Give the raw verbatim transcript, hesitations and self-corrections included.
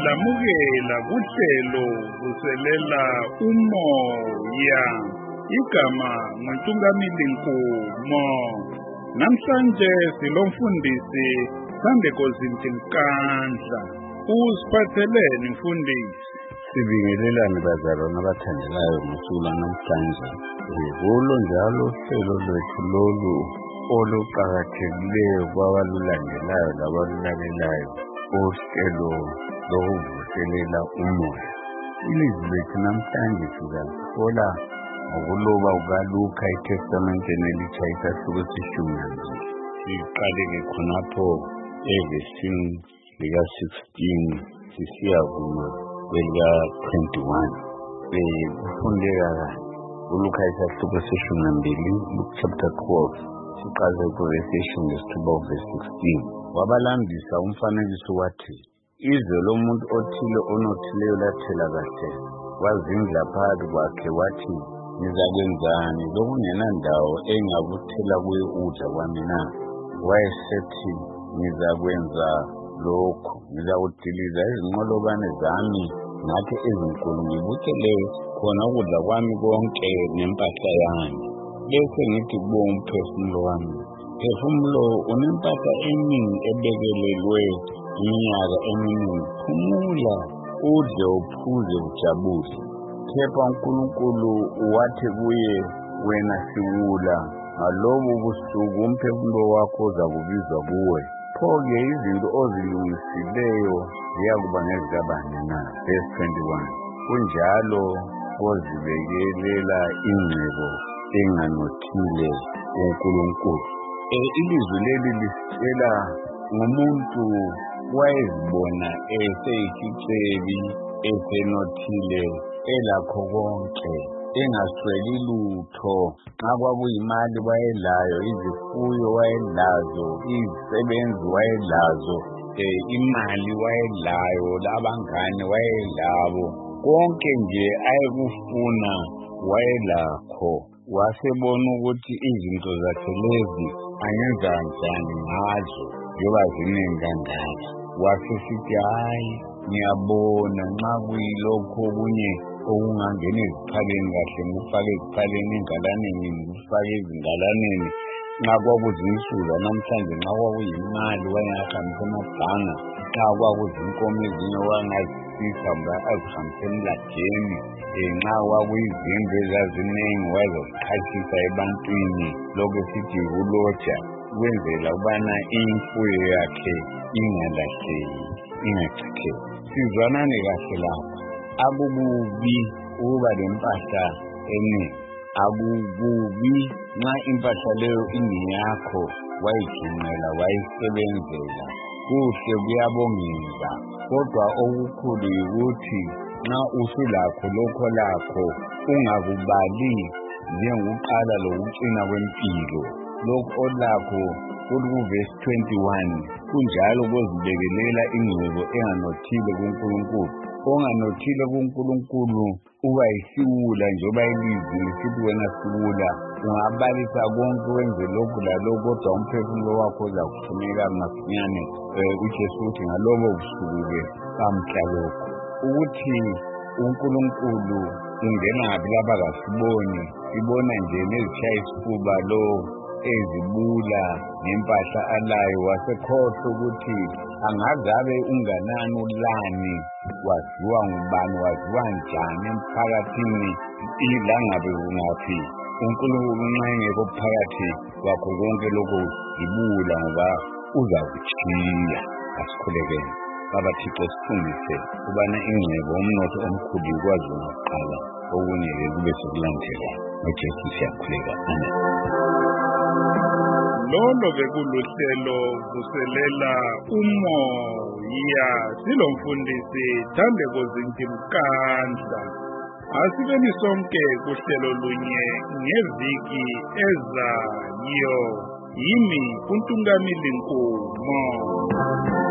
Siyalamukela kuhlelo vuselela umoya. Igama nguNtungamili Nkomo. Namhlanje silomfundisi Sandeko Zintinkandla. Usiphatheleni mfundisi? Sibingelelani bazalwane abathandelayo ngosuku namhlanje. Kulo njalo uhlelo lwethu lolu oluqakathekileyo kwabalulandelayo labalulalelayo, uhlelo lokuvuselela umoya. Ilizwi lethu namhlanje sizalithola ngokuloba kukaLuka eTestamenteni Elitsha isahluko seshumi nambili. Siqaleke khonapho evesini lika-sixteen sisiya kuma kwelika-twenty-one. Kufundeka uLuka isahluko seshumi nambili, Luke chapter twelve, siqale kuvesi yeshumi nesithupha uvesi sixteen. Wabalandisa umfanekiso wathi, izwe lomuntu othile onothileyo lathela kahle, wazindla phakathi kwakhe wathi, nizakwenzani lokungenandawo engabuthela kuyo ukudla kwami na? Wayesethi, nizakwenza lokho, ngizakudiliza izinqolobane zami ngathi ezinkulu, ngibutele khona ukudla kwami konke nempahla yami. Bese ngithi kubo umphefumulo wami, phefumulo unempahla eningi ebekelelwe iminyaka eminingi. Phumula, udle uphuze ujabule. Kepha uNkulunkulu wathi kuye, wena siwula, ngalobu busuku umphefumulo wakho uzakubizwa kuwe. Pho-ke izinto ozilungisileyo ziyakuba ngezikabani na? Verse twenty-one. Kunjalo ozibekelela ingcebo enganothile uNkulunkulu. Ilizwi leli lisitshela ngomuntu wayezibona eseyisicebi, esenothile, elakho konke, engasweli lutho. Nxa kwakuyimali wayelayo, izifuyo wayelazo, izisebenzi wayelazo, imali wayelayo, labangane wayelabo, konke nje ayekufuna wayelakho. Wasebona ukuthi izinto zakhe lezi angenza njani ngazo njengoba ziningi kangaka. Wasesithi, hayi, ngiyabona nxa kuyilokho okunye okungangena eziphaleni kahle ngikufake eziphaleni, engalaneni ngikufake ezingalaneni. Nxa kwakuzinsuku namhlanje, nxa kwakuyimali wayengahambisa amabhanga, nxa kwakuzinkomo ezinye wayengazisisa mba azihambisa emlajeni, nxa kwakuyizindlu ezazinengi wayezoziqhatshisa ebantwini, lokhu sithi ukulotsha, ukwenzela ukubana imfuyo yakhe ingalahleki, ingachitheki. Sizwanane kahle lapha. Akukubi ukuba lempahla eningi, akukubi nxa impahla leyo ingeyakho wayigcinela, wayisebenzela. Kuhle, kuyabongeka. Kodwa okukhulu yikuthi nxa usulakho lokho lakho ungakubali njengokuqala lokucina kwempilo. Lokho olakho kuvesi twenty-one, kunjalo kozibekelela ingcebo enganothile kuNkulunkulu. Onganothile kuNkulunkulu uba yisiwula njengoba ilizwi lisithi, wena siwula, ungabalisa konke wenze lokhu lalokhu, kodwa umphefumulo wakho uzakufuneka masinyane. UJesu uthi ngalobo busuku-ke bamhla lokhu. Ukuthi uNkulunkulu ungena ngaphi lapha kasiboni, sibona nje nezitshaya isifuba lo ezibula ngempahla alayo. Wasekhohlwa ukuthi angazabe unganani, ulani, waziwa ngubani, waziwa njani emphakathini, ilangabe ungaphi. uNkulunkulu nxa engekho phakathi kwakho konke lokho zibula, ngoba uzakutshiya. Asikhulekeni. Baba Thixo, sifundise ukubana ingcebo umnotho omkhulu ikwazi ukuqala, okunye-ke kube sekulandela. UJesu siyakhuleka. Amen. Lolo bekuluhlelo vuselela umoya. Silomfundisi Sandeko Zintinkandla. Asikeni sonke kuhlelo lunye ngeviki ezayo. Yimi uNtungamili Nkomo.